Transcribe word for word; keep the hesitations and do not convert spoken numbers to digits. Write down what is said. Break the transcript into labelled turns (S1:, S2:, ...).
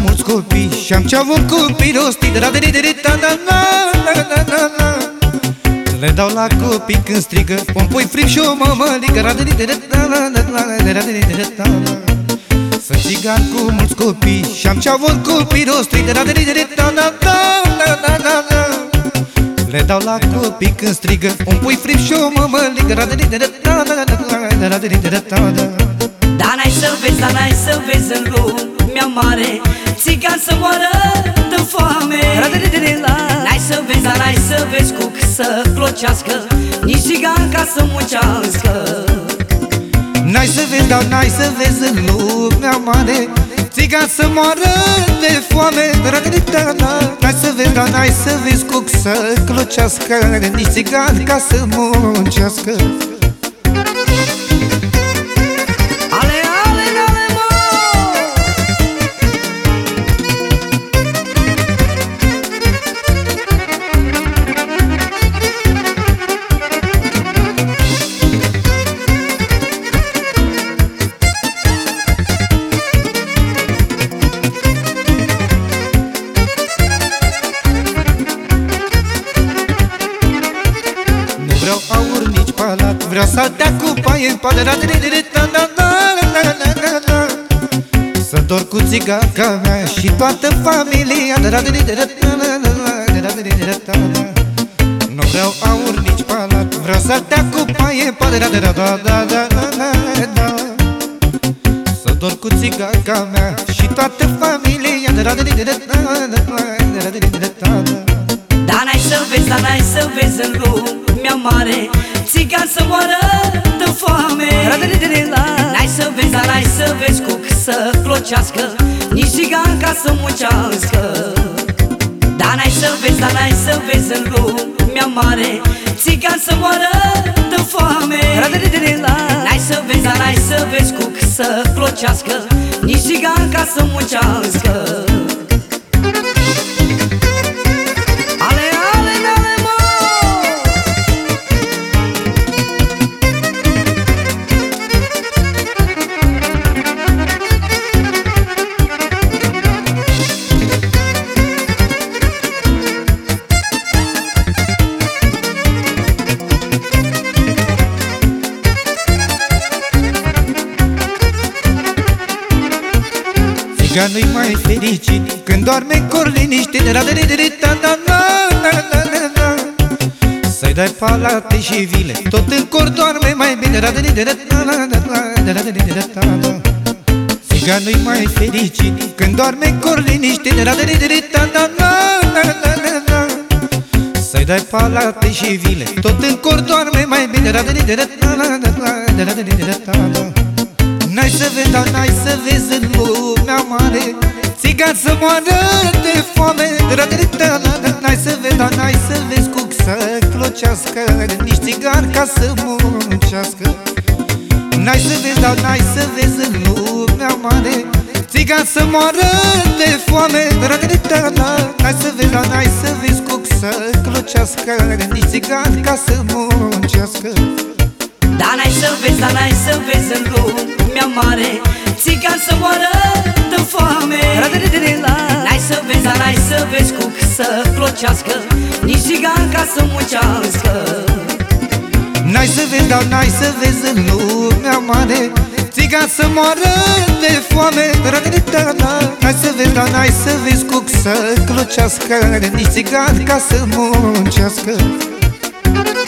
S1: mulți copii și-am ce avut copii rostit. Le dau la copii când strigă, un pui frig și o mămăligă. Sunt țigan cu mulți copii și-am ce avut copii rostit. Le dau la copii când strigă, un pui frig și o mămăligă.
S2: Dar n-ai să vezi, dar n-ai să vezi în lumea mare țigan să moară de foame. N-ai să vezi, dar n-ai să vezi cuc să clocească, nici țigan ca să muncească.
S1: N-ai să vezi, dar n-ai să vezi în lumea mare țigan să moară de foame. N-ai să vezi, dar n-ai să vezi cuc să clocească, nici țigan ca să muncească. Vreau să dea cu paie în padă, să dor cu țiganca mea și toată familia. Nu vreau aur nici palat, vreau să dea cu paie în padă, să dor cu țiganca mea și toată familia.
S2: Dar n-ai să vezi, dar n-ai să vezi în lumea mare țigan să moară de foame. N-ai să vezi, dar n-ai să vezi cuc să clocească, nici țigan ca să muncească. Dar n-ai să vezi, dar n-ai să vezi în lumea mare țigan să moară de foame. N-ai să vezi, dar n-ai să vezi cuc să clocească, nici țigan ca să muncească.
S1: Țiganul-i mai fericit când doarme cor liniștit. Să-i dai palate și vile, tot în cor doarme mai bine. Țiganul-i mai fericit când doarme cor liniștit. Să-i dai palate și vile, tot în cor doarme mai bine. N-ai să vezi, dar n-ai să vezi în lumea mare țigan să moară de foame. N-ai să vezi, dar n-ai să vezi cuc să clocească, nici țigan ca să muncească. N-ai să vezi, dar n-ai să vezi în lumea mare țigan să moară de foame. N-ai să vezi, dar n-ai să vezi cuc să clocească, nici țigan ca să muncească.
S2: Dar n-ai să vezi, dar n-ai să vezi în lumea mare țigan să moară de foame. N-ai să vezi, dar n-ai să vezi cuc să clocească, nici țigan ca să muncească.
S1: N-ai să vezi, dar n-ai să vezi în lumea mare țigan să moară de foame. N-ai să vezi, dar n-ai să vezi cuc să clocească, nici țigan ca să muncească.